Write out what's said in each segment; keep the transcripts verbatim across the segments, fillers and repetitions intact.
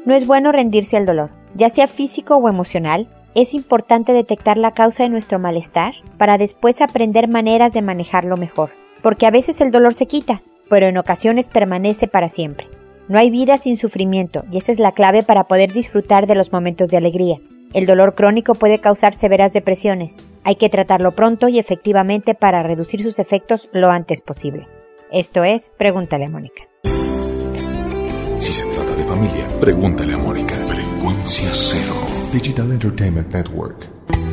No es bueno rendirse al dolor, ya sea físico o emocional. Es importante detectar la causa de nuestro malestar para después aprender maneras de manejarlo mejor, porque a veces el dolor se quita, pero en ocasiones permanece para siempre. No hay vida sin sufrimiento y esa es la clave para poder disfrutar de los momentos de alegría. El dolor crónico puede causar severas depresiones. Hay que tratarlo pronto y efectivamente para reducir sus efectos lo antes posible. Esto es Pregúntale a Mónica. Si se trata de familia, pregúntale a Mónica. Frecuencia Cero. Digital Entertainment Network.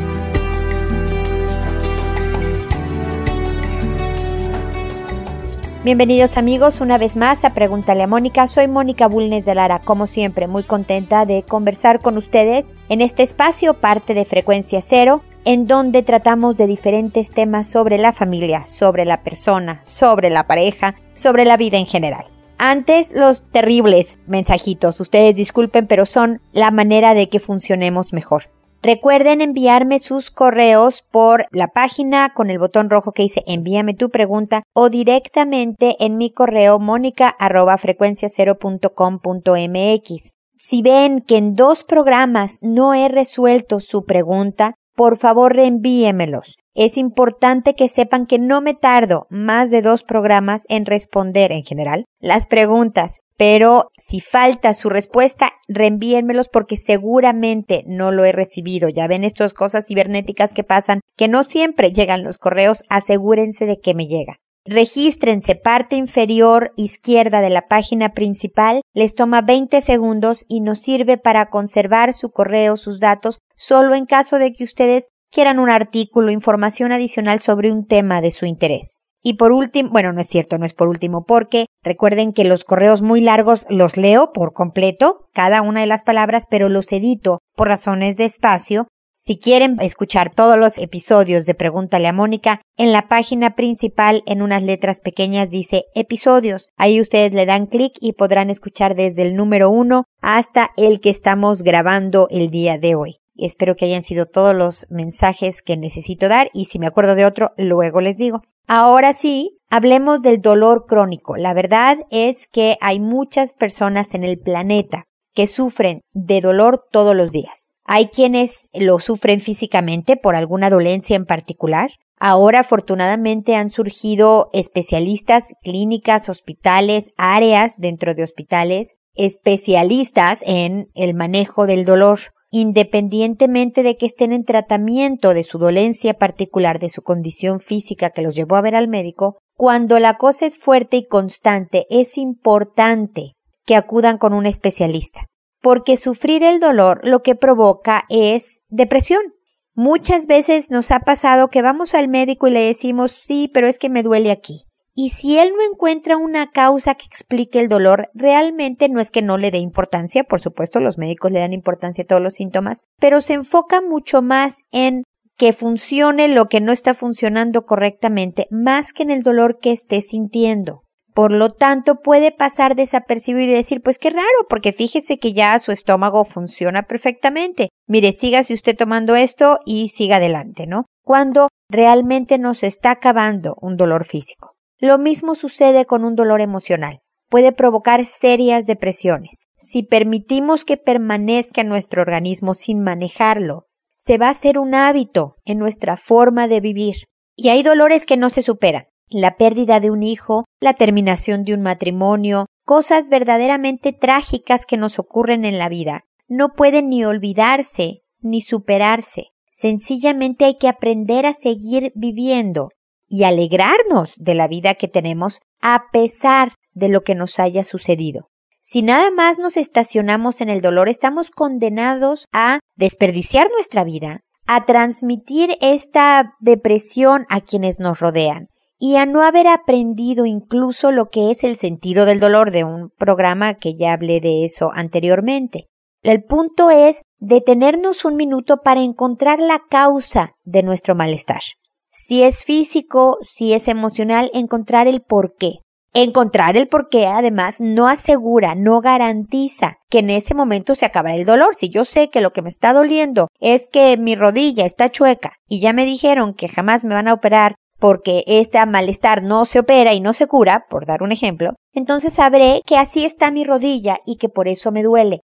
Bienvenidos amigos una vez más a Pregúntale a Mónica. Soy Mónica Bulnes de Lara, como siempre muy contenta de conversar con ustedes en este espacio, parte de Frecuencia Cero, en donde tratamos de diferentes temas sobre la familia, sobre la persona, sobre la pareja, sobre la vida en general. Antes, los terribles mensajitos, ustedes disculpen, pero son la manera de que funcionemos mejor. Recuerden enviarme sus correos por la página con el botón rojo que dice envíame tu pregunta o directamente en mi correo mónica arroba frecuencia cero punto com punto mx. Si ven que en dos programas no he resuelto su pregunta, por favor reenvíemelos. Es importante que sepan que no me tardo más de dos programas en responder en general las preguntas, pero si falta su respuesta, reenvíenmelos porque seguramente no lo he recibido. Ya ven estas cosas cibernéticas que pasan, que no siempre llegan los correos, asegúrense de que me llega. Regístrense, parte inferior izquierda de la página principal, les toma veinte segundos y nos sirve para conservar su correo, sus datos, solo en caso de que ustedes quieran un artículo, información adicional sobre un tema de su interés. Y por último, bueno, no es cierto, no es por último, porque recuerden que los correos muy largos los leo por completo, cada una de las palabras, pero los edito por razones de espacio. Si quieren escuchar todos los episodios de Pregúntale a Mónica, en la página principal en unas letras pequeñas dice episodios. Ahí ustedes le dan clic y podrán escuchar desde el número uno hasta el que estamos grabando el día de hoy. Espero que hayan sido todos los mensajes que necesito dar y si me acuerdo de otro, luego les digo. Ahora sí, hablemos del dolor crónico. La verdad es que hay muchas personas en el planeta que sufren de dolor todos los días. Hay quienes lo sufren físicamente por alguna dolencia en particular. Ahora, afortunadamente, han surgido especialistas, clínicas, hospitales, áreas dentro de hospitales, especialistas en el manejo del dolor. Independientemente de que estén en tratamiento de su dolencia particular, de su condición física que los llevó a ver al médico, cuando la cosa es fuerte y constante, es importante que acudan con un especialista, porque sufrir el dolor lo que provoca es depresión. Muchas veces nos ha pasado que vamos al médico y le decimos, sí, pero es que me duele aquí. Y si él no encuentra una causa que explique el dolor, realmente no es que no le dé importancia, por supuesto los médicos le dan importancia a todos los síntomas, pero se enfoca mucho más en que funcione lo que no está funcionando correctamente, más que en el dolor que esté sintiendo. Por lo tanto, puede pasar desapercibido y decir, pues qué raro, porque fíjese que ya su estómago funciona perfectamente. Mire, sígase usted tomando esto y siga adelante, ¿no? Cuando realmente nos está acabando un dolor físico. Lo mismo sucede con un dolor emocional. Puede provocar serias depresiones. Si permitimos que permanezca en nuestro organismo sin manejarlo, se va a hacer un hábito en nuestra forma de vivir. Y hay dolores que no se superan. La pérdida de un hijo, la terminación de un matrimonio, cosas verdaderamente trágicas que nos ocurren en la vida, no pueden ni olvidarse ni superarse. Sencillamente hay que aprender a seguir viviendo y alegrarnos de la vida que tenemos a pesar de lo que nos haya sucedido. Si nada más nos estacionamos en el dolor, estamos condenados a desperdiciar nuestra vida, a transmitir esta depresión a quienes nos rodean y a no haber aprendido incluso lo que es el sentido del dolor, de un programa que ya hablé de eso anteriormente. El punto es detenernos un minuto para encontrar la causa de nuestro malestar. Si es físico, si es emocional, encontrar el porqué. Encontrar el porqué, además, no asegura, no garantiza que en ese momento se acabará el dolor. Si yo sé que lo que me está doliendo es que mi rodilla está chueca y ya me dijeron que jamás me van a operar porque este malestar no se opera y no se cura, por dar un ejemplo, entonces sabré que así está mi rodilla y que por eso me duele.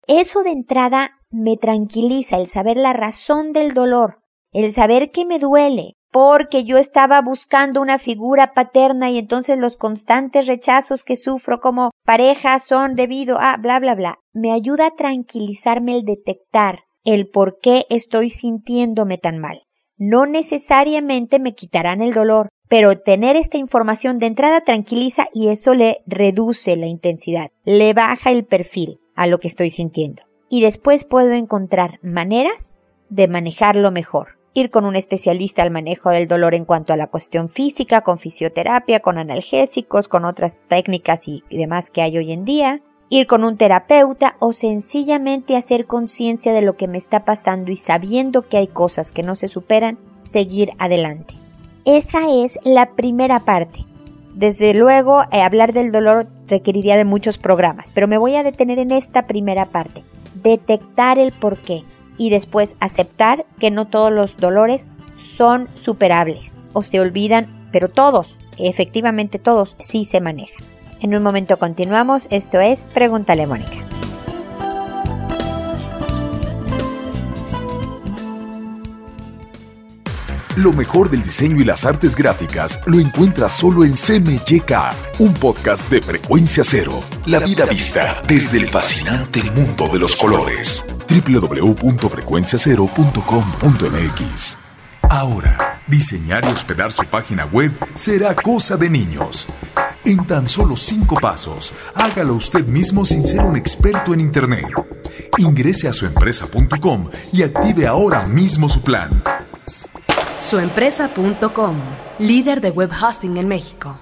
Eso de entrada me tranquiliza, el saber la razón del dolor, el saber que me duele, porque yo estaba buscando una figura paterna y entonces los constantes rechazos que sufro como pareja son debido a bla bla bla. Me ayuda a tranquilizarme el detectar el por qué estoy sintiéndome tan mal. No necesariamente me quitarán el dolor, pero tener esta información de entrada tranquiliza y eso le reduce la intensidad, le baja el perfil a lo que estoy sintiendo. Y después puedo encontrar maneras de manejarlo mejor. Ir con un especialista al manejo del dolor en cuanto a la cuestión física, con fisioterapia, con analgésicos, con otras técnicas y demás que hay hoy en día. Ir con un terapeuta o sencillamente hacer conciencia de lo que me está pasando y sabiendo que hay cosas que no se superan, seguir adelante. Esa es la primera parte. Desde luego, eh, hablar del dolor requeriría de muchos programas, pero me voy a detener en esta primera parte. Detectar el porqué. Y después aceptar que no todos los dolores son superables o se olvidan, pero todos, efectivamente todos, sí se manejan. En un momento continuamos, esto es Pregúntale a Mónica. Lo mejor del diseño y las artes gráficas lo encuentras solo en C M Y K, un podcast de Frecuencia Cero. La vida vista desde el fascinante mundo de los colores. doble u doble u doble u punto frecuencia cero punto com punto m x. Ahora, diseñar y hospedar su página web será cosa de niños. En tan solo cinco pasos, hágalo usted mismo sin ser un experto en Internet. Ingrese a su empresa punto com y active ahora mismo su plan. su empresa punto com, líder de web hosting en México.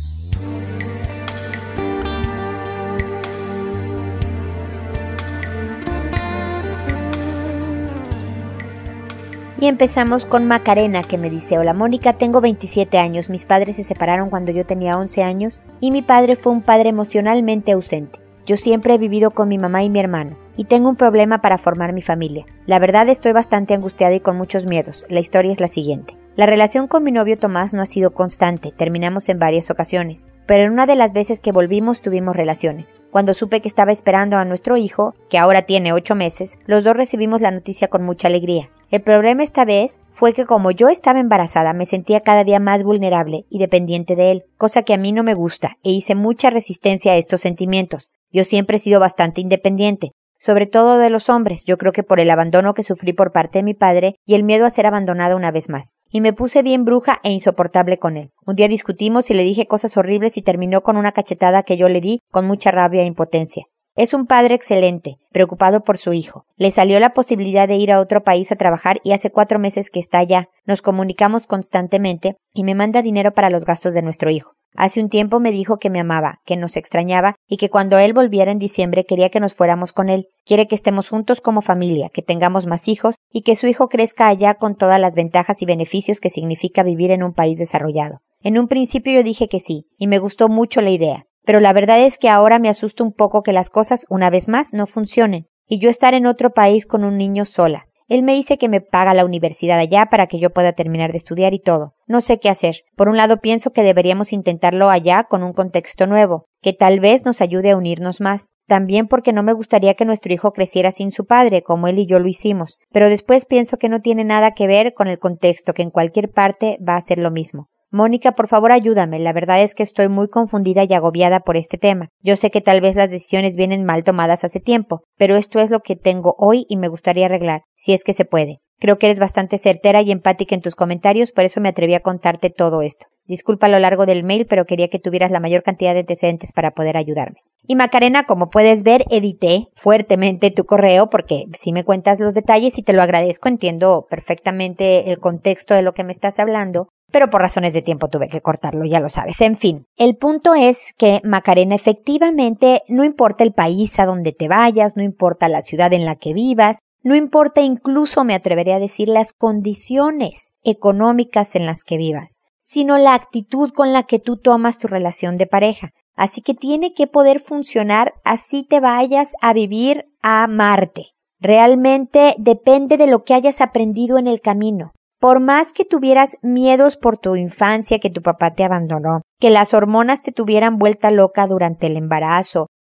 Y empezamos con Macarena, que me dice: hola Mónica, tengo veintisiete años, mis padres se separaron cuando yo tenía once años y mi padre fue un padre emocionalmente ausente. Yo siempre he vivido con mi mamá y mi hermano y tengo un problema para formar mi familia. La verdad estoy bastante angustiada y con muchos miedos. La historia es la siguiente. La relación con mi novio Tomás no ha sido constante, terminamos en varias ocasiones, pero en una de las veces que volvimos tuvimos relaciones. Cuando supe que estaba esperando a nuestro hijo, que ahora tiene ocho meses, los dos recibimos la noticia con mucha alegría. El problema esta vez fue que como yo estaba embarazada me sentía cada día más vulnerable y dependiente de él, cosa que a mí no me gusta, e hice mucha resistencia a estos sentimientos. Yo siempre he sido bastante independiente, sobre todo de los hombres, yo creo que por el abandono que sufrí por parte de mi padre y el miedo a ser abandonada una vez más. Y me puse bien bruja e insoportable con él. Un día discutimos y le dije cosas horribles y terminó con una cachetada que yo le di con mucha rabia e impotencia. Es un padre excelente, preocupado por su hijo. Le salió la posibilidad de ir a otro país a trabajar y hace cuatro meses que está allá. Nos comunicamos constantemente y me manda dinero para los gastos de nuestro hijo. Hace un tiempo me dijo que me amaba, que nos extrañaba y que cuando él volviera en diciembre quería que nos fuéramos con él. Quiere que estemos juntos como familia, que tengamos más hijos y que su hijo crezca allá con todas las ventajas y beneficios que significa vivir en un país desarrollado. En un principio yo dije que sí, y me gustó mucho la idea. Pero la verdad es que ahora me asusta un poco que las cosas, una vez más, no funcionen, y yo estar en otro país con un niño sola. Él me dice que me paga la universidad allá para que yo pueda terminar de estudiar y todo. No sé qué hacer. Por un lado pienso que deberíamos intentarlo allá con un contexto nuevo, que tal vez nos ayude a unirnos más. También porque no me gustaría que nuestro hijo creciera sin su padre, como él y yo lo hicimos. Pero después pienso que no tiene nada que ver con el contexto, que en cualquier parte va a ser lo mismo. Mónica, por favor ayúdame, la verdad es que estoy muy confundida y agobiada por este tema. Yo sé que tal vez las decisiones vienen mal tomadas hace tiempo, pero esto es lo que tengo hoy y me gustaría arreglar, si es que se puede. Creo que eres bastante certera y empática en tus comentarios, por eso me atreví a contarte todo esto. Disculpa a lo largo del mail, pero quería que tuvieras la mayor cantidad de antecedentes para poder ayudarme. Y Macarena, como puedes ver, edité fuertemente tu correo porque sí me cuentas los detalles y te lo agradezco, entiendo perfectamente el contexto de lo que me estás hablando. Pero por razones de tiempo tuve que cortarlo, ya lo sabes. En fin, el punto es que, Macarena, efectivamente, no importa el país a donde te vayas, no importa la ciudad en la que vivas, no importa incluso, me atreveré a decir, las condiciones económicas en las que vivas, sino la actitud con la que tú tomas tu relación de pareja. Así que tiene que poder funcionar así te vayas a vivir a Marte. Realmente depende de lo que hayas aprendido en el camino. Por más que tuvieras miedos por tu infancia, que tu papá te abandonó, que las hormonas te tuvieran vuelta loca durante el embarazo,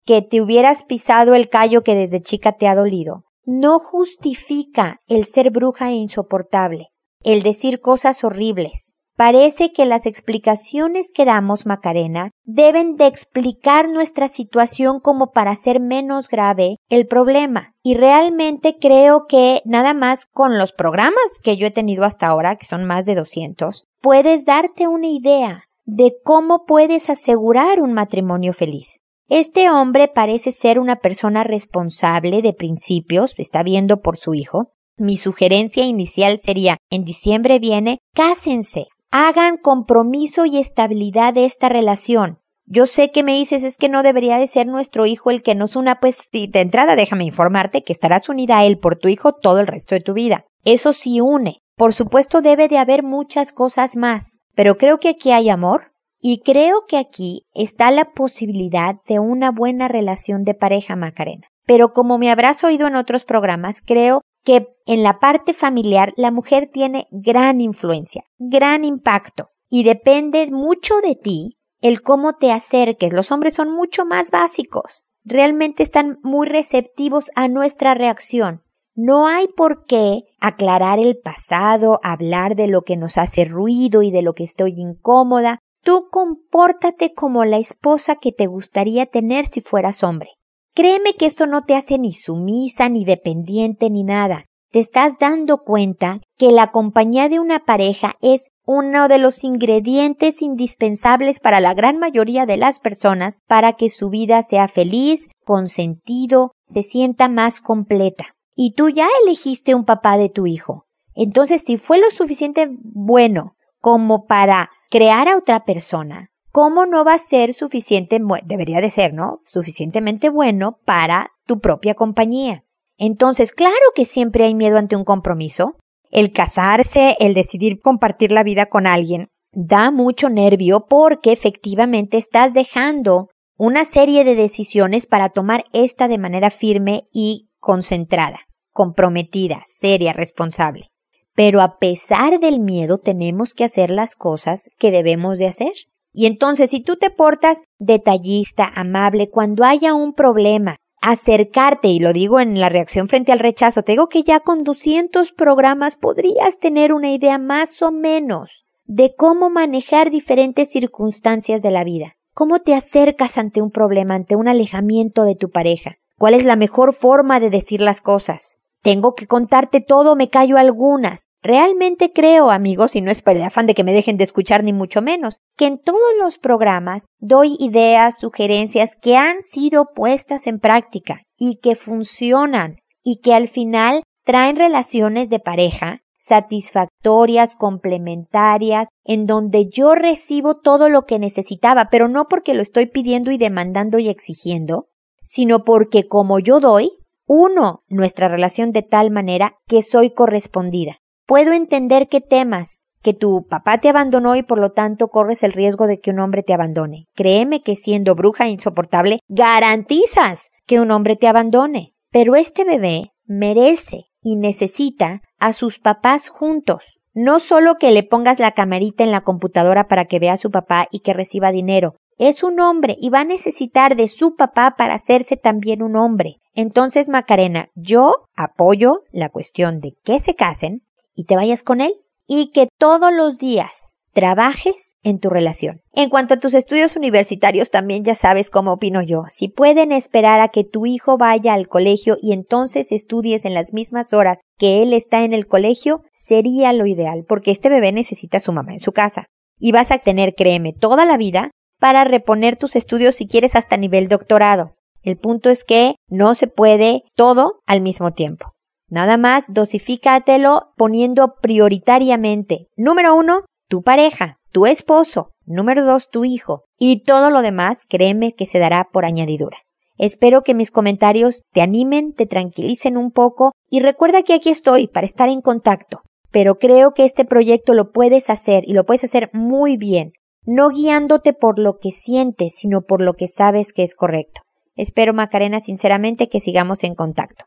que te hubieras pisado el callo que desde chica te ha dolido, no justifica el ser bruja e insoportable, el decir cosas horribles. Parece que las explicaciones que damos, Macarena, deben de explicar nuestra situación como para hacer menos grave el problema. Y realmente creo que nada más con los programas que yo he tenido hasta ahora, que son más de doscientos, puedes darte una idea de cómo puedes asegurar un matrimonio feliz. Este hombre parece ser una persona responsable de principios, está viendo por su hijo. Mi sugerencia inicial sería, en diciembre viene, cásense. Hagan compromiso y estabilidad de esta relación. Yo sé que me dices es que no debería de ser nuestro hijo el que nos una, pues de entrada déjame informarte que estarás unida a él por tu hijo todo el resto de tu vida. Eso sí une. Por supuesto debe de haber muchas cosas más, pero creo que aquí hay amor y creo que aquí está la posibilidad de una buena relación de pareja, Macarena. Pero como me habrás oído en otros programas, creo que en la parte familiar la mujer tiene gran influencia, gran impacto y depende mucho de ti el cómo te acerques. Los hombres son mucho más básicos, realmente están muy receptivos a nuestra reacción. No hay por qué aclarar el pasado, hablar de lo que nos hace ruido y de lo que estoy incómoda. Tú compórtate como la esposa que te gustaría tener si fueras hombre. Créeme que esto no te hace ni sumisa, ni dependiente, ni nada. Te estás dando cuenta que la compañía de una pareja es uno de los ingredientes indispensables para la gran mayoría de las personas para que su vida sea feliz, con sentido, se sienta más completa. Y tú ya elegiste un papá de tu hijo. Entonces, si fue lo suficiente bueno como para crear a otra persona, ¿cómo no va a ser suficiente, debería de ser, ¿no? Suficientemente bueno para tu propia compañía? Entonces, claro que siempre hay miedo ante un compromiso. El casarse, el decidir compartir la vida con alguien, da mucho nervio porque efectivamente estás dejando una serie de decisiones para tomar esta de manera firme y concentrada, comprometida, seria, responsable. Pero a pesar del miedo, tenemos que hacer las cosas que debemos de hacer. Y entonces, si tú te portas detallista, amable, cuando haya un problema, acercarte, y lo digo en la reacción frente al rechazo, te digo que ya con doscientos programas podrías tener una idea más o menos de cómo manejar diferentes circunstancias de la vida. ¿Cómo te acercas ante un problema, ante un alejamiento de tu pareja? ¿Cuál es la mejor forma de decir las cosas? ¿Tengo que contarte todo? ¿Me callo algunas? Realmente creo, amigos, y no es para el afán de que me dejen de escuchar ni mucho menos, que en todos los programas doy ideas, sugerencias que han sido puestas en práctica y que funcionan y que al final traen relaciones de pareja satisfactorias, complementarias, en donde yo recibo todo lo que necesitaba, pero no porque lo estoy pidiendo y demandando y exigiendo, sino porque como yo doy, uno, nuestra relación de tal manera que soy correspondida. Puedo entender que temas, que tu papá te abandonó y por lo tanto corres el riesgo de que un hombre te abandone. Créeme que siendo bruja insoportable, garantizas que un hombre te abandone. Pero este bebé merece y necesita a sus papás juntos. No solo que le pongas la camarita en la computadora para que vea a su papá y que reciba dinero. Es un hombre y va a necesitar de su papá para hacerse también un hombre. Entonces, Macarena, yo apoyo la cuestión de que se casen y te vayas con él y que todos los días trabajes en tu relación. En cuanto a tus estudios universitarios, también ya sabes cómo opino yo. Si pueden esperar a que tu hijo vaya al colegio y entonces estudies en las mismas horas que él está en el colegio, sería lo ideal, porque este bebé necesita a su mamá en su casa. Y vas a tener, créeme, toda la vida para reponer tus estudios si quieres hasta nivel doctorado. El punto es que no se puede todo al mismo tiempo. Nada más dosifícatelo poniendo prioritariamente. Número uno, tu pareja, tu esposo. Número dos, tu hijo. Y todo lo demás, créeme que se dará por añadidura. Espero que mis comentarios te animen, te tranquilicen un poco y recuerda que aquí estoy para estar en contacto. Pero creo que este proyecto lo puedes hacer y lo puedes hacer muy bien. No guiándote por lo que sientes, sino por lo que sabes que es correcto. Espero, Macarena, sinceramente que sigamos en contacto.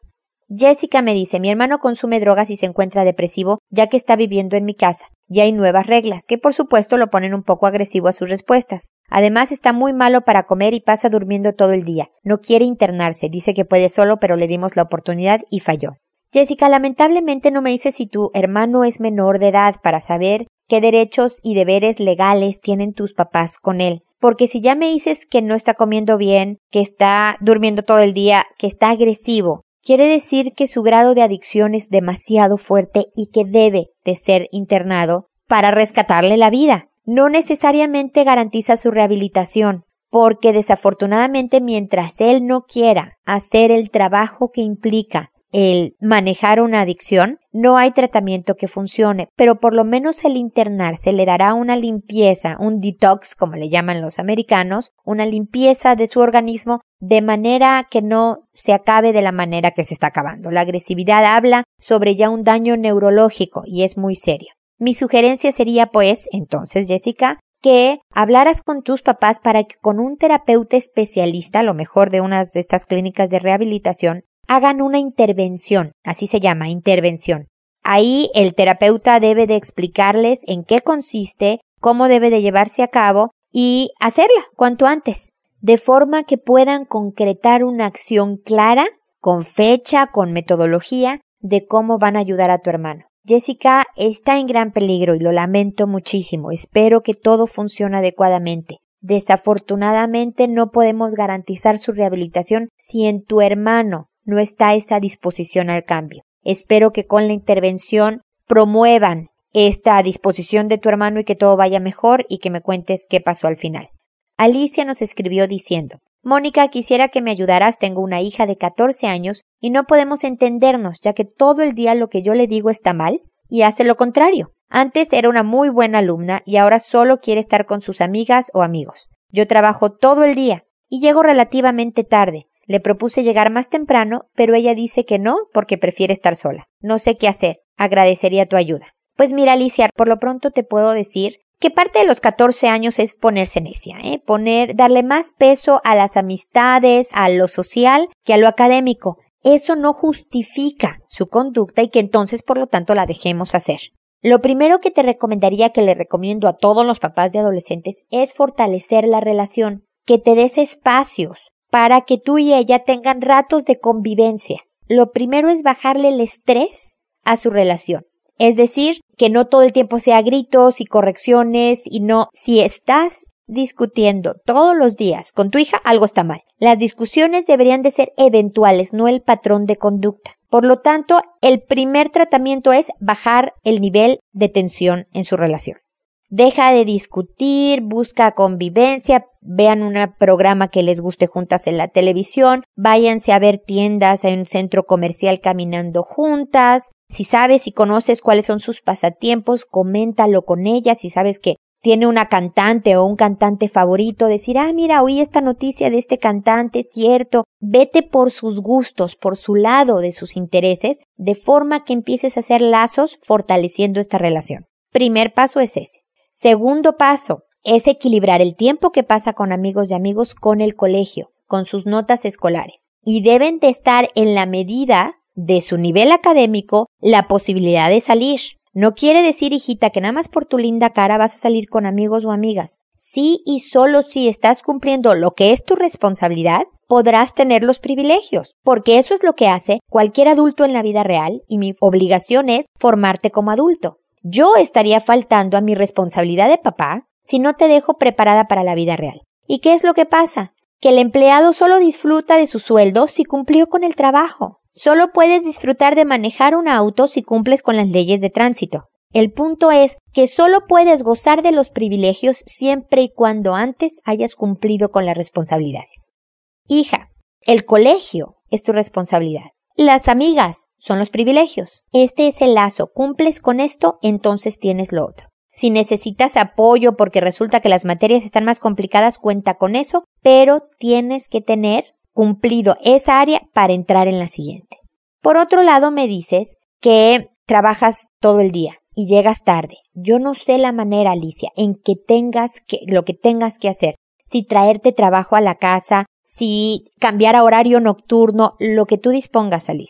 Jessica me dice, mi hermano consume drogas y se encuentra depresivo ya que está viviendo en mi casa. Y hay nuevas reglas, que por supuesto lo ponen un poco agresivo a sus respuestas. Además está muy malo para comer y pasa durmiendo todo el día. No quiere internarse, dice que puede solo, pero le dimos la oportunidad y falló. Jessica, lamentablemente no me dices si tu hermano es menor de edad para saber qué derechos y deberes legales tienen tus papás con él. Porque si ya me dices que no está comiendo bien, que está durmiendo todo el día, que está agresivo, quiere decir que su grado de adicción es demasiado fuerte y que debe de ser internado para rescatarle la vida. No necesariamente garantiza su rehabilitación, porque desafortunadamente mientras él no quiera hacer el trabajo que implica el manejar una adicción, no hay tratamiento que funcione, pero por lo menos el internarse le dará una limpieza, un detox, como le llaman los americanos, una limpieza de su organismo de manera que no se acabe de la manera que se está acabando. La agresividad habla sobre ya un daño neurológico y es muy serio. Mi sugerencia sería, pues, entonces, Jessica, que hablaras con tus papás para que con un terapeuta especialista, a lo mejor de unas de estas clínicas de rehabilitación, hagan una intervención, así se llama, intervención. Ahí el terapeuta debe de explicarles en qué consiste, cómo debe de llevarse a cabo y hacerla cuanto antes, de forma que puedan concretar una acción clara, con fecha, con metodología, de cómo van a ayudar a tu hermano. Jessica está en gran peligro y lo lamento muchísimo. Espero que todo funcione adecuadamente. Desafortunadamente no podemos garantizar su rehabilitación si en tu hermano no está esta disposición al cambio. Espero que con la intervención promuevan esta disposición de tu hermano y que todo vaya mejor y que me cuentes qué pasó al final. Alicia nos escribió diciendo, Mónica, quisiera que me ayudaras, tengo una hija de catorce años y no podemos entendernos ya que todo el día lo que yo le digo está mal y hace lo contrario. Antes era una muy buena alumna y ahora solo quiere estar con sus amigas o amigos. Yo trabajo todo el día y llego relativamente tarde. Le propuse llegar más temprano, pero ella dice que no porque prefiere estar sola. No sé qué hacer. Agradecería tu ayuda. Pues mira, Alicia, por lo pronto te puedo decir que parte de los catorce años es ponerse necia, ¿eh? Poner, darle más peso a las amistades, a lo social, que a lo académico. Eso no justifica su conducta y que entonces, por lo tanto, la dejemos hacer. Lo primero que te recomendaría, que le recomiendo a todos los papás de adolescentes, es fortalecer la relación, que te des espacios para que tú y ella tengan ratos de convivencia. Lo primero es bajarle el estrés a su relación. Es decir, que no todo el tiempo sea gritos y correcciones y no, si estás discutiendo todos los días con tu hija, algo está mal. Las discusiones deberían de ser eventuales, no el patrón de conducta. Por lo tanto, el primer tratamiento es bajar el nivel de tensión en su relación. Deja de discutir, busca convivencia, vean un programa que les guste juntas en la televisión, váyanse a ver tiendas en un centro comercial caminando juntas. Si sabes y conoces cuáles son sus pasatiempos, coméntalo con ella. Si sabes que tiene una cantante o un cantante favorito, decir, ah, mira, oí esta noticia de este cantante, cierto. Vete por sus gustos, por su lado de sus intereses, de forma que empieces a hacer lazos fortaleciendo esta relación. Primer paso es ese. Segundo paso es equilibrar el tiempo que pasa con amigos y amigos con el colegio, con sus notas escolares. Y deben de estar en la medida de su nivel académico la posibilidad de salir. No quiere decir, hijita, que nada más por tu linda cara vas a salir con amigos o amigas. Sí y solo si estás cumpliendo lo que es tu responsabilidad, podrás tener los privilegios, porque eso es lo que hace cualquier adulto en la vida real y mi obligación es formarte como adulto. Yo estaría faltando a mi responsabilidad de papá si no te dejo preparada para la vida real. ¿Y qué es lo que pasa? Que el empleado solo disfruta de su sueldo si cumplió con el trabajo. Solo puedes disfrutar de manejar un auto si cumples con las leyes de tránsito. El punto es que solo puedes gozar de los privilegios siempre y cuando antes hayas cumplido con las responsabilidades. Hija, el colegio es tu responsabilidad. Las amigas son los privilegios. Este es el lazo. Cumples con esto, entonces tienes lo otro. Si necesitas apoyo porque resulta que las materias están más complicadas, cuenta con eso, pero tienes que tener cumplido esa área para entrar en la siguiente. Por otro lado, me dices que trabajas todo el día y llegas tarde. Yo no sé la manera, Alicia, en que tengas que, lo que tengas que hacer. Si traerte trabajo a la casa, si cambiar a horario nocturno, lo que tú dispongas, Alicia.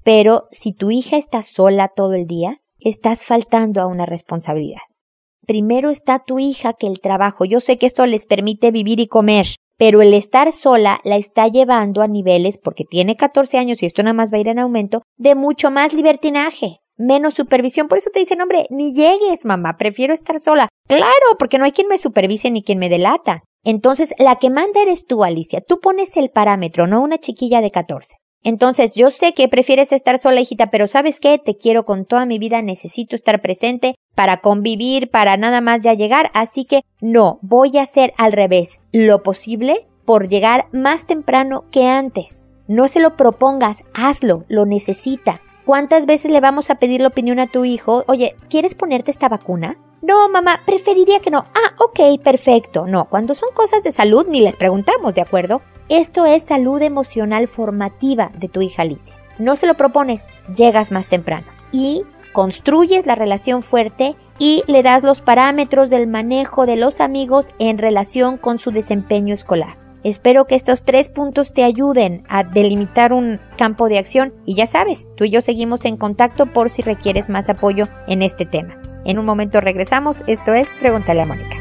Pero si tu hija está sola todo el día, estás faltando a una responsabilidad. Primero está tu hija que el trabajo. Yo sé que esto les permite vivir y comer, pero el estar sola la está llevando a niveles, porque tiene catorce años y esto nada más va a ir en aumento, de mucho más libertinaje, menos supervisión. Por eso te dicen, hombre, ni llegues, mamá, prefiero estar sola. Claro, porque no hay quien me supervise ni quien me delata. Entonces, la que manda eres tú, Alicia. Tú pones el parámetro, no una chiquilla de catorce. Entonces, yo sé que prefieres estar sola, hijita, pero ¿sabes qué? Te quiero con toda mi vida, necesito estar presente para convivir, para nada más ya llegar, así que no, voy a hacer al revés, lo posible por llegar más temprano que antes. No se lo propongas, hazlo, lo necesita. ¿Cuántas veces le vamos a pedir la opinión a tu hijo? Oye, ¿quieres ponerte esta vacuna? No, mamá, preferiría que no. Ah, ok, perfecto. No, cuando son cosas de salud ni les preguntamos, ¿de acuerdo? Esto es salud emocional formativa de tu hija Alicia. No se lo propones, llegas más temprano y construyes la relación fuerte y le das los parámetros del manejo de los amigos en relación con su desempeño escolar. Espero que estos tres puntos te ayuden a delimitar un campo de acción y ya sabes, tú y yo seguimos en contacto por si requieres más apoyo en este tema. En un momento regresamos, esto es Pregúntale a Mónica.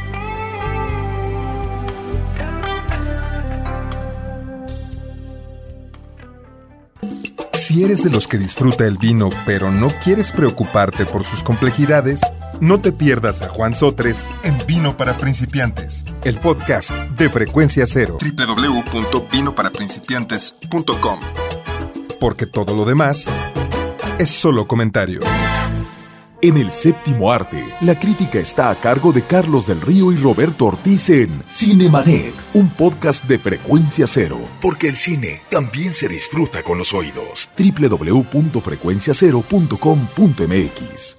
Si eres de los que disfruta el vino pero no quieres preocuparte por sus complejidades, no te pierdas a Juan Sotres en Vino para Principiantes, el podcast de Frecuencia Cero. doble u doble u doble u punto vino para principiantes punto com. Porque todo lo demás es solo comentario. En el séptimo arte, la crítica está a cargo de Carlos del Río y Roberto Ortiz en Cinemanet, un podcast de Frecuencia Cero, porque el cine también se disfruta con los oídos. doble u doble u doble u punto frecuencia cero punto com punto m x.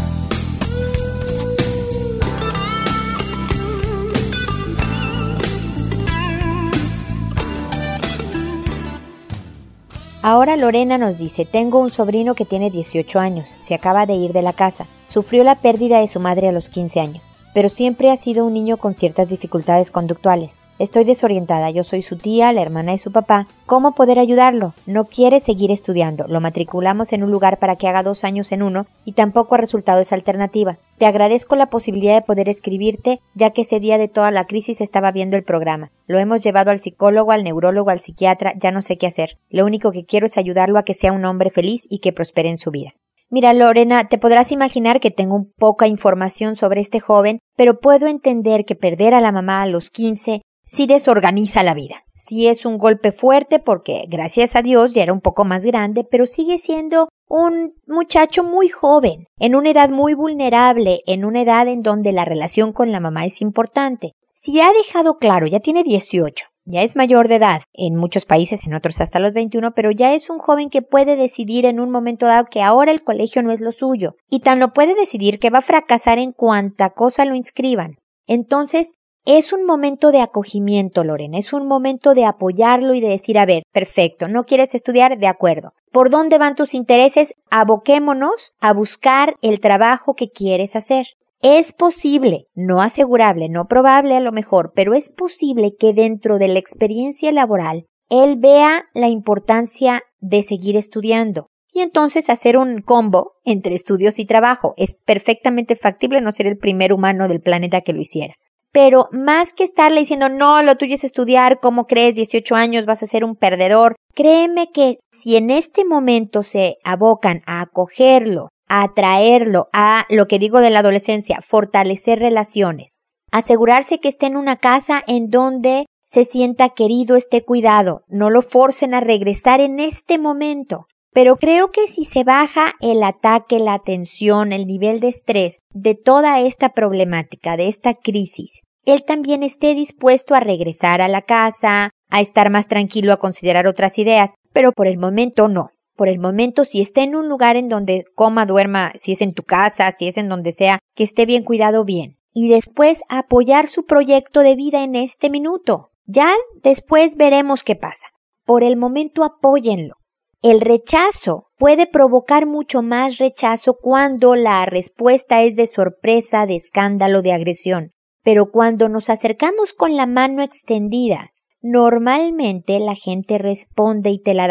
Ahora Lorena nos dice, tengo un sobrino que tiene dieciocho años, se acaba de ir de la casa, sufrió la pérdida de su madre a los quince años, pero siempre ha sido un niño con ciertas dificultades conductuales. Estoy desorientada, yo soy su tía, la hermana de su papá. ¿Cómo poder ayudarlo? No quiere seguir estudiando, lo matriculamos en un lugar para que haga dos años en uno y tampoco ha resultado esa alternativa. Te agradezco la posibilidad de poder escribirte, ya que ese día de toda la crisis estaba viendo el programa. Lo hemos llevado al psicólogo, al neurólogo, al psiquiatra, ya no sé qué hacer. Lo único que quiero es ayudarlo a que sea un hombre feliz y que prospere en su vida. Mira, Lorena, te podrás imaginar que tengo poca información sobre este joven, pero puedo entender que perder a la mamá a los quince sí desorganiza la vida. Sí es un golpe fuerte porque, gracias a Dios, ya era un poco más grande, pero sigue siendo un muchacho muy joven, en una edad muy vulnerable, en una edad en donde la relación con la mamá es importante. Si ha dejado claro, ya tiene dieciocho, ya es mayor de edad, en muchos países, en otros hasta los veintiuno, pero ya es un joven que puede decidir en un momento dado que ahora el colegio no es lo suyo, y tan lo puede decidir que va a fracasar en cuanta cosa lo inscriban. Entonces, es un momento de acogimiento, Lorena, es un momento de apoyarlo y de decir, a ver, perfecto, ¿no quieres estudiar? De acuerdo. ¿Por dónde van tus intereses? Aboquémonos a buscar el trabajo que quieres hacer. Es posible, no asegurable, no probable a lo mejor, pero es posible que dentro de la experiencia laboral él vea la importancia de seguir estudiando. Y entonces hacer un combo entre estudios y trabajo. Es perfectamente factible, no ser el primer humano del planeta que lo hiciera. Pero más que estarle diciendo, no, lo tuyo es estudiar, ¿cómo crees? dieciocho años, vas a ser un perdedor. Créeme que si en este momento se abocan a acogerlo, a atraerlo, a lo que digo de la adolescencia, fortalecer relaciones, asegurarse que esté en una casa en donde se sienta querido, esté cuidado, no lo forcen a regresar en este momento. Pero creo que si se baja el ataque, la tensión, el nivel de estrés de toda esta problemática, de esta crisis, él también esté dispuesto a regresar a la casa, a estar más tranquilo, a considerar otras ideas, pero por el momento no. Por el momento, si está en un lugar en donde coma, duerma, si es en tu casa, si es en donde sea, que esté bien cuidado, bien. Y después apoyar su proyecto de vida en este minuto. Ya después veremos qué pasa. Por el momento apóyenlo. El rechazo puede provocar mucho más rechazo cuando la respuesta es de sorpresa, de escándalo, de agresión. Pero cuando nos acercamos con la mano extendida, normalmente la gente responde y te la da.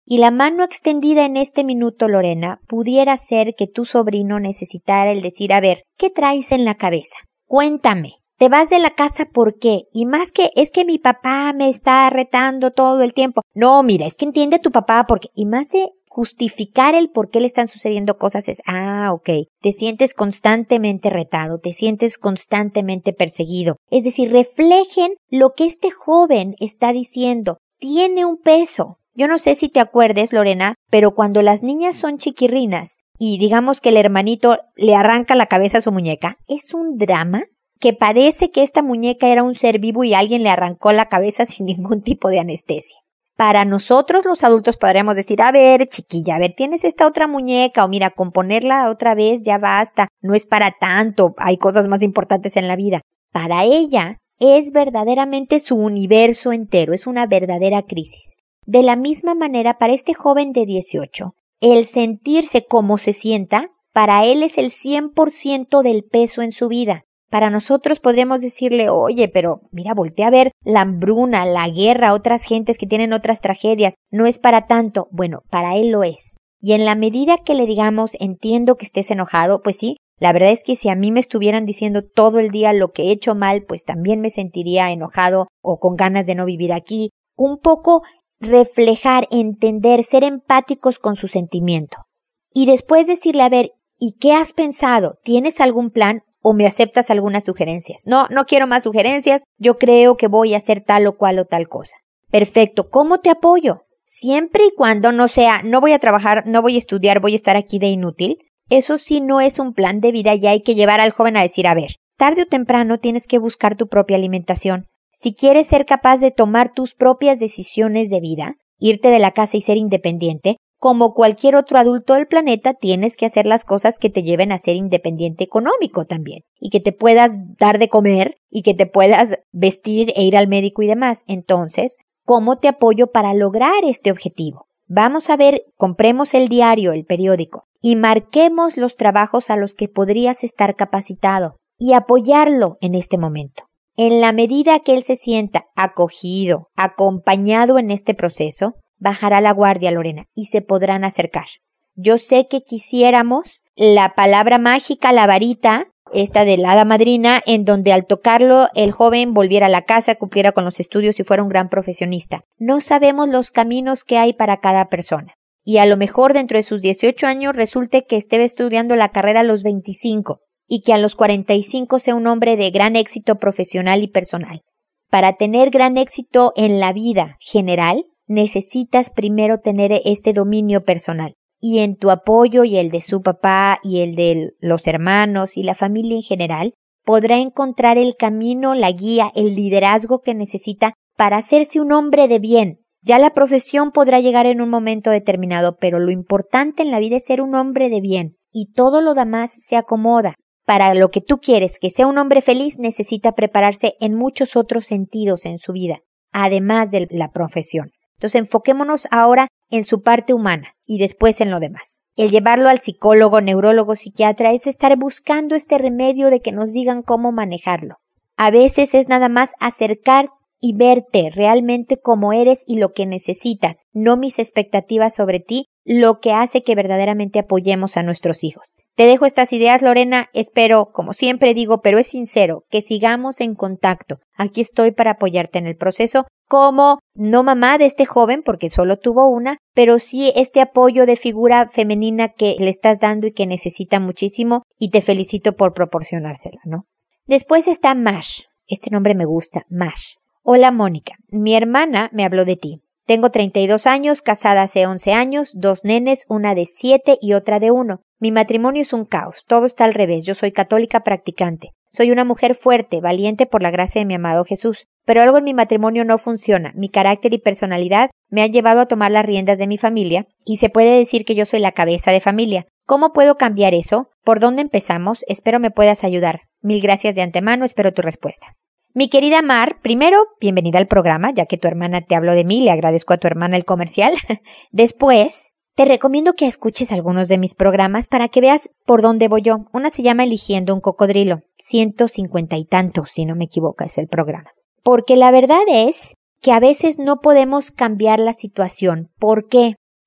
Y la mano extendida en este minuto, Lorena, pudiera ser que tu sobrino necesitara el decir, a ver, ¿qué traes en la cabeza? Cuéntame. ¿Te vas de la casa por qué? Y más que, es que mi papá me está retando todo el tiempo. No, mira, es que entiende tu papá porque, y más de justificar el por qué le están sucediendo cosas es, ah, ok, te sientes constantemente retado, te sientes constantemente perseguido. Es decir, reflejen lo que este joven está diciendo. Tiene un peso. Yo no sé si te acuerdes, Lorena, pero cuando las niñas son chiquirrinas y digamos que el hermanito le arranca la cabeza a su muñeca, es un drama que parece que esta muñeca era un ser vivo y alguien le arrancó la cabeza sin ningún tipo de anestesia. Para nosotros los adultos podríamos decir, a ver, chiquilla, a ver, tienes esta otra muñeca o mira, con ponerla otra vez ya basta, no es para tanto, hay cosas más importantes en la vida. Para ella es verdaderamente su universo entero, es una verdadera crisis. De la misma manera, para este joven de dieciocho, el sentirse como se sienta, para él es el cien por ciento del peso en su vida. Para nosotros podremos decirle, oye, pero mira, voltea a ver la hambruna, la guerra, otras gentes que tienen otras tragedias. No es para tanto. Bueno, para él lo es. Y en la medida que le digamos, entiendo que estés enojado, pues sí, la verdad es que si a mí me estuvieran diciendo todo el día lo que he hecho mal, pues también me sentiría enojado o con ganas de no vivir aquí. Un poco reflejar, entender, ser empáticos con su sentimiento. Y después decirle, a ver, ¿y qué has pensado? ¿Tienes algún plan? ¿O me aceptas algunas sugerencias? No, no quiero más sugerencias, yo creo que voy a hacer tal o cual o tal cosa. Perfecto, ¿cómo te apoyo? Siempre y cuando no sea, no voy a trabajar, no voy a estudiar, voy a estar aquí de inútil. Eso sí no es un plan de vida y hay que llevar al joven a decir, a ver, tarde o temprano tienes que buscar tu propia alimentación. Si quieres ser capaz de tomar tus propias decisiones de vida, irte de la casa y ser independiente, como cualquier otro adulto del planeta, tienes que hacer las cosas que te lleven a ser independiente económico también. Y que te puedas dar de comer y que te puedas vestir e ir al médico y demás. Entonces, ¿cómo te apoyo para lograr este objetivo? Vamos a ver, compremos el diario, el periódico, y marquemos los trabajos a los que podrías estar capacitado y apoyarlo en este momento. En la medida que él se sienta acogido, acompañado en este proceso, bajará la guardia, Lorena, y se podrán acercar. Yo sé que quisiéramos la palabra mágica, la varita, esta de la hada madrina, en donde al tocarlo el joven volviera a la casa, cumpliera con los estudios y fuera un gran profesionista. No sabemos los caminos que hay para cada persona. Y a lo mejor dentro de sus dieciocho años resulte que esté estudiando la carrera a los veinticinco y que a los cuarenta y cinco sea un hombre de gran éxito profesional y personal. Para tener gran éxito en la vida general, necesitas primero tener este dominio personal. Y en tu apoyo y el de su papá y el de los hermanos y la familia en general, podrá encontrar el camino, la guía, el liderazgo que necesita para hacerse un hombre de bien. Ya la profesión podrá llegar en un momento determinado, pero lo importante en la vida es ser un hombre de bien. Y todo lo demás se acomoda. Para lo que tú quieres, que sea un hombre feliz, necesita prepararse en muchos otros sentidos en su vida, además de la profesión. Entonces enfoquémonos ahora en su parte humana y después en lo demás. El llevarlo al psicólogo, neurólogo, psiquiatra es estar buscando este remedio de que nos digan cómo manejarlo. A veces es nada más acercar y verte realmente como eres y lo que necesitas, no mis expectativas sobre ti, lo que hace que verdaderamente apoyemos a nuestros hijos. Te dejo estas ideas, Lorena. Espero, como siempre digo, pero es sincero, que sigamos en contacto. Aquí estoy para apoyarte en el proceso, como no mamá de este joven, porque solo tuvo una, pero sí este apoyo de figura femenina que le estás dando y que necesita muchísimo, y te felicito por proporcionársela, ¿no? Después está Mash. Este nombre me gusta, Mash. Hola, Mónica. Mi hermana me habló de ti. Tengo treinta y dos años, casada hace once años, dos nenes, una de siete y otra de uno. Mi matrimonio es un caos, todo está al revés, yo soy católica practicante. Soy una mujer fuerte, valiente por la gracia de mi amado Jesús. Pero algo en mi matrimonio no funciona, mi carácter y personalidad me han llevado a tomar las riendas de mi familia y se puede decir que yo soy la cabeza de familia. ¿Cómo puedo cambiar eso? ¿Por dónde empezamos? Espero me puedas ayudar. Mil gracias de antemano, espero tu respuesta. Mi querida Mar, primero, bienvenida al programa, ya que tu hermana te habló de mí, le agradezco a tu hermana el comercial. Después, te recomiendo que escuches algunos de mis programas para que veas por dónde voy yo. Una se llama Eligiendo un cocodrilo, ciento cincuenta y tantos, si no me equivoco, es el programa. Porque la verdad es que a veces no podemos cambiar la situación. ¿Por qué?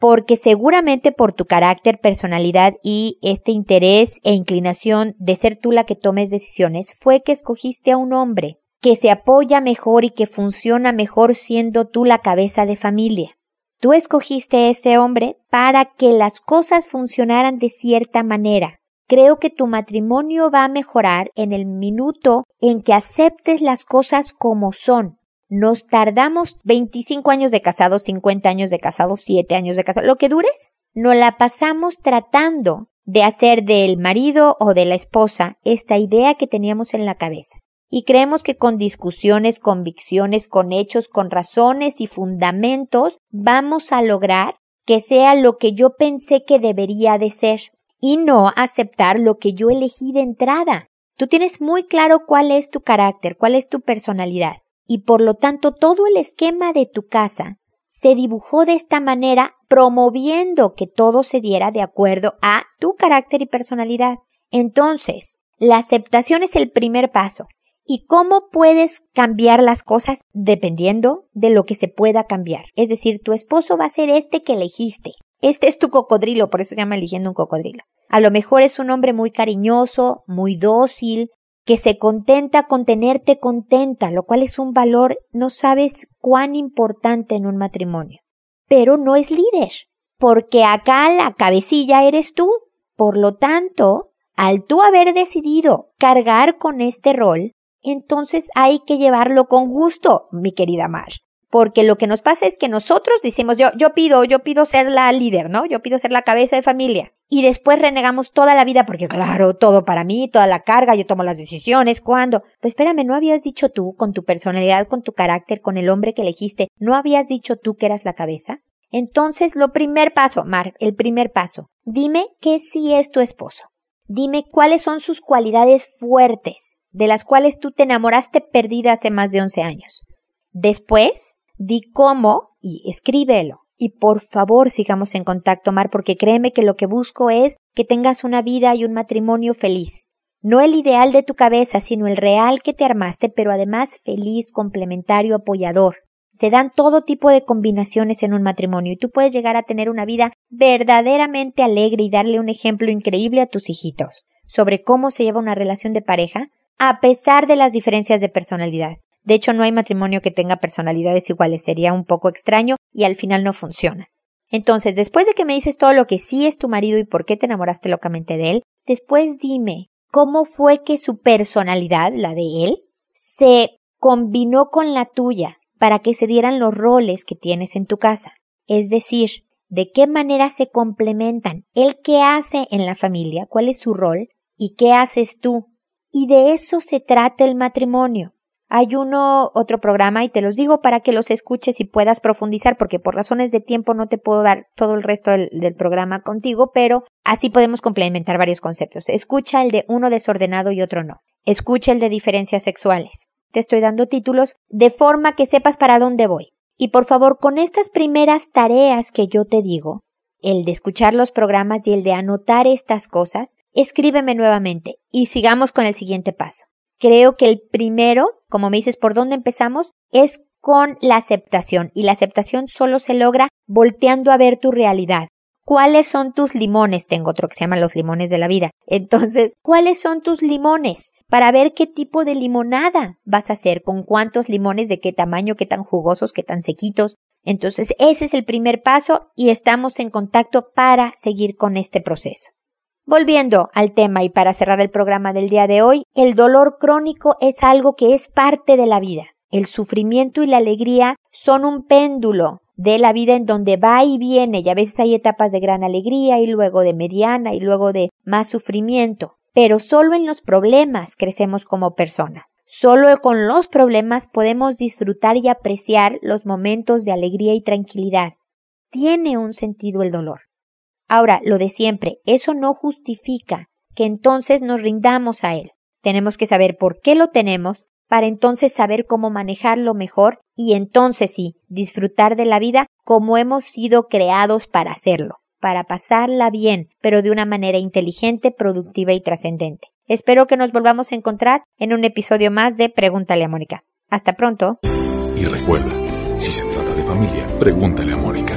porque seguramente por tu carácter, personalidad y este interés e inclinación de ser tú la que tomes decisiones, fue que escogiste a un hombre que se apoya mejor y que funciona mejor siendo tú la cabeza de familia. Tú escogiste a este hombre para que las cosas funcionaran de cierta manera. Creo que tu matrimonio va a mejorar en el minuto en que aceptes las cosas como son. Nos tardamos veinticinco años de casados, cincuenta años de casados, siete años de casados, lo que dures. Nos la pasamos tratando de hacer del marido o de la esposa esta idea que teníamos en la cabeza. Y creemos que con discusiones, convicciones, con hechos, con razones y fundamentos vamos a lograr que sea lo que yo pensé que debería de ser y no aceptar lo que yo elegí de entrada. Tú tienes muy claro cuál es tu carácter, cuál es tu personalidad. Y por lo tanto todo el esquema de tu casa se dibujó de esta manera, promoviendo que todo se diera de acuerdo a tu carácter y personalidad. Entonces, la aceptación es el primer paso. ¿Y cómo puedes cambiar las cosas? Dependiendo de lo que se pueda cambiar. Es decir, tu esposo va a ser este que elegiste. Este es tu cocodrilo, por eso se llama eligiendo un cocodrilo. A lo mejor es un hombre muy cariñoso, muy dócil, que se contenta con tenerte contenta, lo cual es un valor, no sabes cuán importante en un matrimonio. Pero no es líder, porque acá la cabecilla eres tú. Por lo tanto, al tú haber decidido cargar con este rol, entonces hay que llevarlo con gusto, mi querida Mar. Porque lo que nos pasa es que nosotros decimos, yo, yo pido, yo pido ser la líder, ¿no? Yo pido ser la cabeza de familia. Y después renegamos toda la vida porque, claro, todo para mí, toda la carga, yo tomo las decisiones, ¿cuándo? Pues espérame, ¿no habías dicho tú, con tu personalidad, con tu carácter, con el hombre que elegiste, no habías dicho tú que eras la cabeza? Entonces, lo primer paso, Mar, el primer paso, dime que sí es tu esposo. Dime cuáles son sus cualidades fuertes, de las cuales tú te enamoraste perdida hace más de once años. Después, di cómo y escríbelo. Y por favor sigamos en contacto, Mar, porque créeme que lo que busco es que tengas una vida y un matrimonio feliz. No el ideal de tu cabeza, sino el real que te armaste, pero además feliz, complementario, apoyador. Se dan todo tipo de combinaciones en un matrimonio y tú puedes llegar a tener una vida verdaderamente alegre y darle un ejemplo increíble a tus hijitos sobre cómo se lleva una relación de pareja a pesar de las diferencias de personalidad. De hecho, no hay matrimonio que tenga personalidades iguales. Sería un poco extraño y al final no funciona. Entonces, después de que me dices todo lo que sí es tu marido y por qué te enamoraste locamente de él, después dime cómo fue que su personalidad, la de él, se combinó con la tuya para que se dieran los roles que tienes en tu casa. Es decir, de qué manera se complementan. Él qué hace en la familia, cuál es su rol y qué haces tú. Y de eso se trata el matrimonio. Hay uno, otro programa, y te los digo para que los escuches y puedas profundizar, porque por razones de tiempo no te puedo dar todo el resto del, del programa contigo, pero así podemos complementar varios conceptos. Escucha el de uno desordenado y otro no. Escucha el de diferencias sexuales. Te estoy dando títulos de forma que sepas para dónde voy. Y por favor, con estas primeras tareas que yo te digo, el de escuchar los programas y el de anotar estas cosas, escríbeme nuevamente y sigamos con el siguiente paso. Creo que el primero, como me dices, ¿por dónde empezamos? Es con la aceptación. Y la aceptación solo se logra volteando a ver tu realidad. ¿Cuáles son tus limones? Tengo otro que se llama los limones de la vida. Entonces, ¿cuáles son tus limones? Para ver qué tipo de limonada vas a hacer, con cuántos limones, de qué tamaño, qué tan jugosos, qué tan sequitos. Entonces, ese es el primer paso y estamos en contacto para seguir con este proceso. Volviendo al tema y para cerrar el programa del día de hoy, el dolor crónico es algo que es parte de la vida. El sufrimiento y la alegría son un péndulo de la vida en donde va y viene, y a veces hay etapas de gran alegría y luego de mediana y luego de más sufrimiento. Pero solo en los problemas crecemos como persona. Solo con los problemas podemos disfrutar y apreciar los momentos de alegría y tranquilidad. Tiene un sentido el dolor. Ahora, lo de siempre, eso no justifica que entonces nos rindamos a él. Tenemos que saber por qué lo tenemos para entonces saber cómo manejarlo mejor y entonces sí, disfrutar de la vida como hemos sido creados para hacerlo, para pasarla bien, pero de una manera inteligente, productiva y trascendente. Espero que nos volvamos a encontrar en un episodio más de Pregúntale a Mónica. Hasta pronto. Y recuerda, si se trata de familia, pregúntale a Mónica. Pregúntale.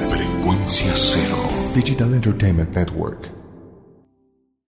Frecuencia Cero. Digital Entertainment Network.